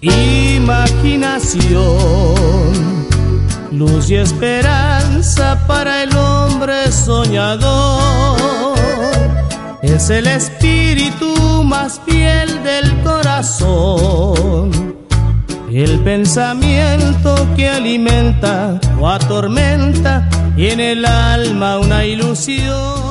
Imaginación, luz y esperanza para el hombre soñador. Es el espíritu más fiel del corazón, el pensamiento que alimenta o atormenta y en el alma una ilusión.